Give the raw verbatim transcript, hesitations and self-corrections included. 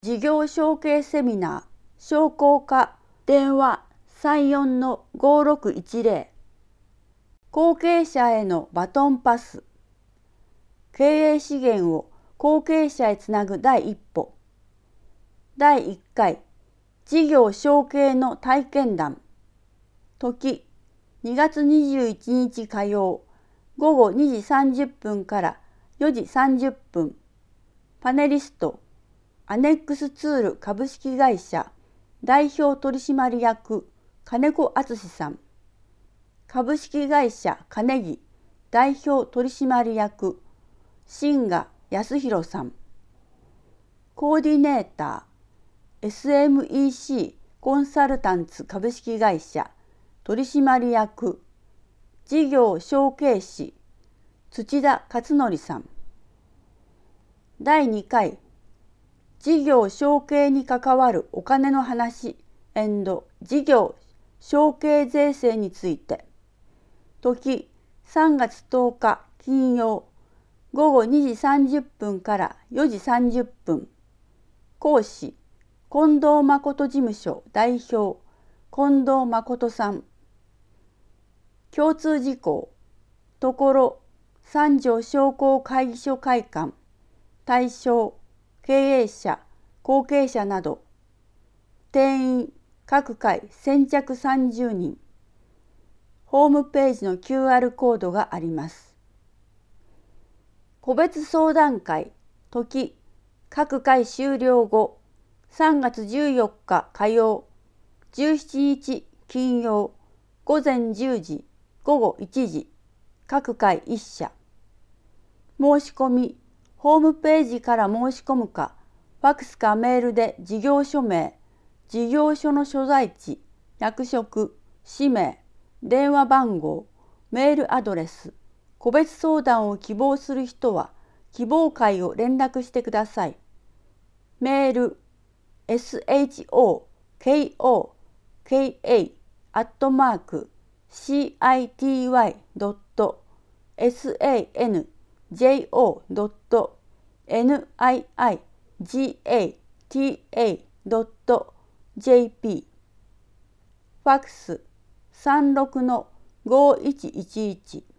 事業承継セミナー商工課電話 さんよんのごろくいちゼロ 後継者へのバトンパス経営資源を後継者へつなぐ第一歩だいいっかい事業承継の体験談時にがつにじゅういちにち火曜ごごにじさんじゅっぷんからよじさんじゅっぷんパネリストアネックスツール株式会社代表取締役金子敦さん株式会社金木代表取締役新賀康弘さんコーディネーター エスエムイーシー コンサルタンツ株式会社取締役事業承継士土田勝則さんだいにかい事業承継に関わるお金の話事業承継税制について時さんがつとおか金曜ごごにじさんじゅっぷんからよじさんじゅっぷん講師近藤誠事務所代表近藤誠さん共通事項ところ三条商工会議所会館対象経営者後継者など定員各回先着さんじゅうにんホームページの キューアール コードがあります個別相談会時各回終了後さんがつじゅうよっか火曜じゅうしちにち金曜ごぜんじゅうじごごいちじ各回いっしゃ申し込みホームページから申し込むかファクスかメールで事業所名事業所の所在地役職氏名電話番号メールアドレス個別相談を希望する人は希望会を連絡してください。メール エスエイチオーケーオーケーエー アットマーク シーアイティーワイ ドット エスエーエヌジェイオー ドット エヌアイアイジーエーティーエー ドット ジェーピー ファクス さんろくのごいちいちいち